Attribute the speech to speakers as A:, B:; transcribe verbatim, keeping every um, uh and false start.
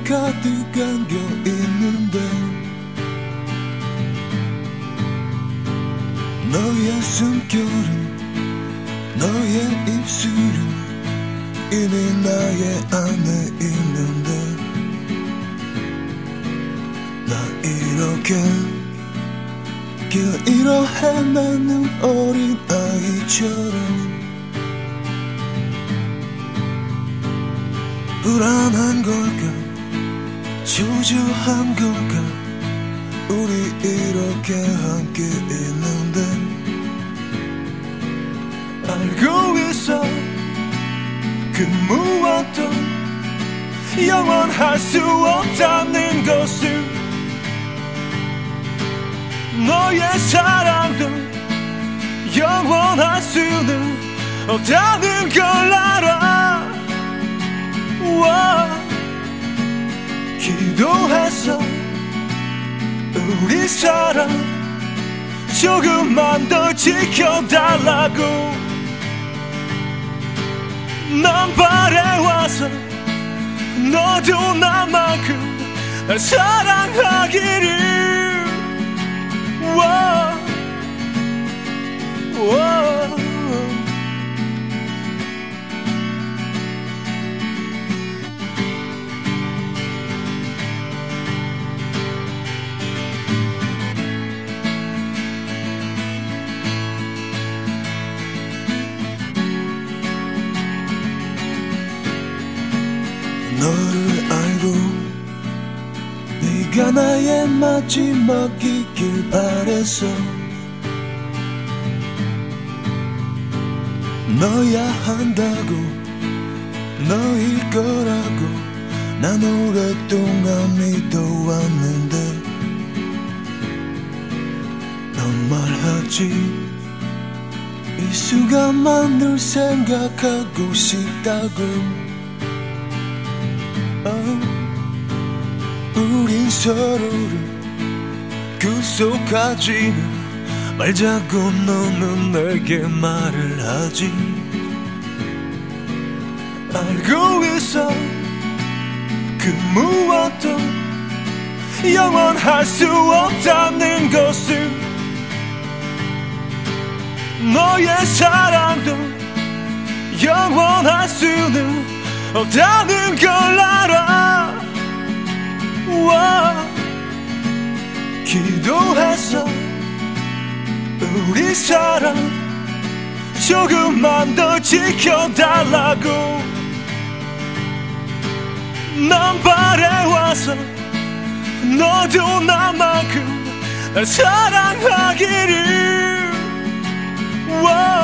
A: 가득 안겨 있는데 너의 숨결은 너의 입술은 이미 나의 안에 있는데 나 이렇게 길 잃어 헤매는 어린 아이처럼 불안한 걸까 주저한 걸까 우리 이렇게 함께 있는데 알고 있어 그 무엇도 영원할 수 없다는 것을 너의 사랑도 영원할 수는 없다는 걸 알아 와, 기도했어 우리 사랑 조금만 더 지켜달라고 난 바래와서 너도 나만큼 날 사랑하기를 와, 와. 너를 알고 네가 나의 마지막이길 바랬어 너야 한다고 너일 거라고 난 오랫동안 믿어왔는데 넌 말하지 이 순간만 늘 생각하고 싶다고 우린 서로를 구속하지는 말자고 너는 내게 말을 하지 알고 있어 그 무엇도 영원할 수 없다는 것을 너의 사랑도 영원할 수는 없다는 걸 알아 와, 기도했어 우리 사랑 조금만 더 지켜달라고 난 바래와서 너도 나만큼 날 사랑하기를 와